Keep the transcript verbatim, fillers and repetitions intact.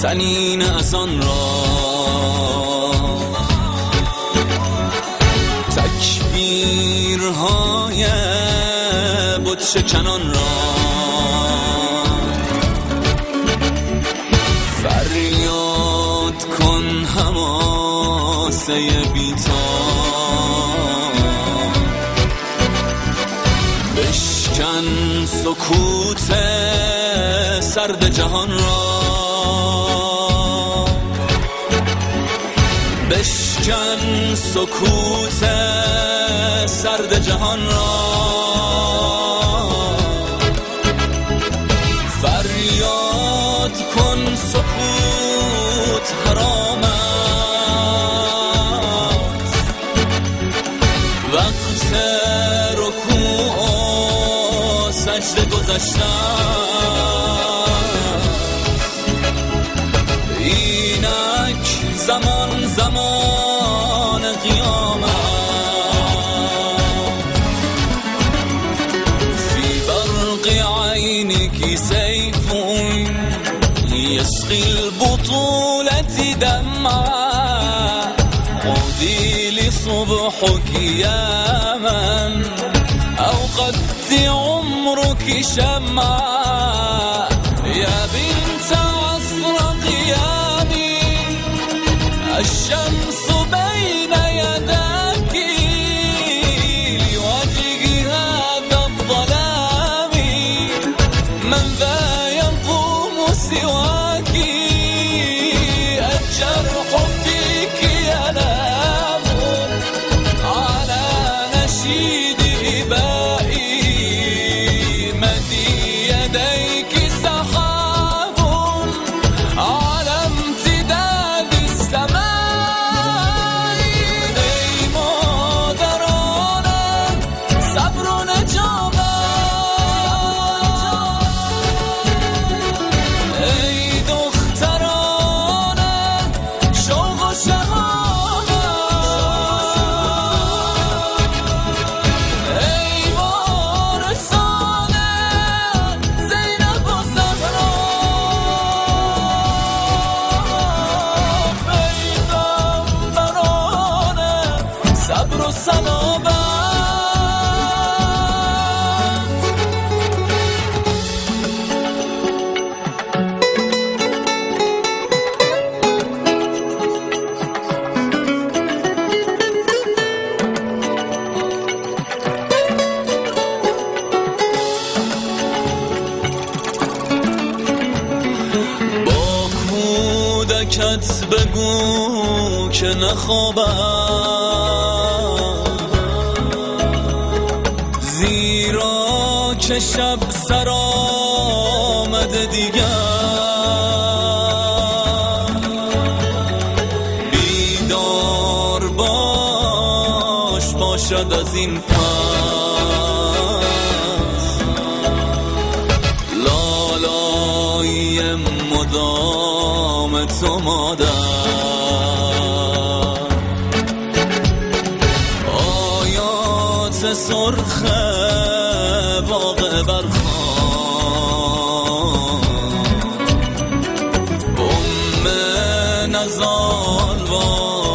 سنین از آن را، تکبیرهای بت شکنان را، فریاد کن حماسه بیتاب، بشکن سکوت سرد جهان را، بشکن سکوت سرد جهان را، فریاد کن سکوت حرام است، وقت رکوع و سجده گذشتن، اینک زمان زمان قیامت، فی برق عینک سیف یسقی البطولة دمعا، عودی لصبحك يا من أوقد عمرك شمعا، يا بنت عصر قيامي الشمس بين يداك، لوجه هذا الظلام من ذا يقوم سواك، الجرح فيك ينام على نشيد إبائي، مدي يديك سحاب على امتداد السماء، ای مادرانم صبر و نجابت، ای دخترانم شوق و شهامت، ای وارثان زینب و زهرا، پیغمبرانم صبر و سلامت. با کودکت بگو که نخوابم، زیرا که شب سر آمده دیگر، بیدار باش باشد از این پس، لالای مدام تو مادر، آیات سرخ واقع برخوان، ام نزال